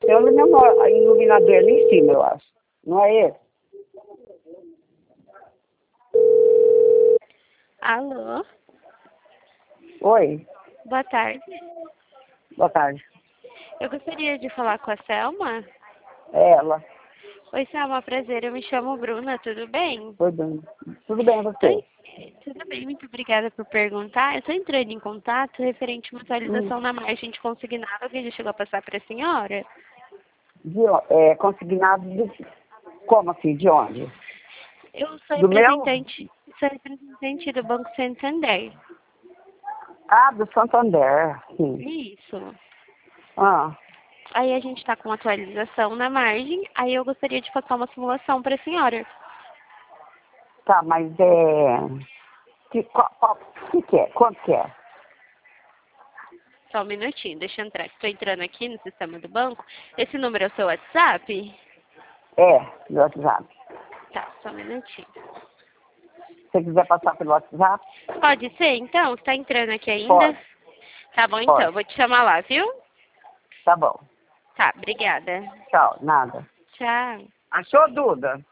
Tem um iluminador ali em cima, eu acho. Não é esse? Alô? Oi, Boa tarde. boa tarde. Eu gostaria de falar com a Selma. É ela. Oi, Selma, prazer. Eu me chamo Bruna, tudo bem? Tudo bem você? Tudo bem, muito obrigada por perguntar. Eu estou entrando em contato referente a uma atualização na margem de consignado. Alguém já chegou a passar para a senhora? Consignado como assim? De onde? Eu sou Do meu? representante do Banco Santander. Ah, do Santander, sim. Isso. Ah, Aí a gente está com atualização na margem, aí eu gostaria de passar uma simulação para a senhora. tá, mas que é? Quanto que é? Só um minutinho, deixa eu entrar. Estou entrando aqui no sistema do banco. Esse número é o seu WhatsApp? Do WhatsApp. Tá, só um minutinho. Se você quiser passar pelo WhatsApp, Pode ser, então? Está entrando aqui ainda? pode, Tá bom, então. pode. Eu vou te chamar lá, viu? Tá bom. Tá, obrigada. Tchau, nada. Tchau. Achou, Duda?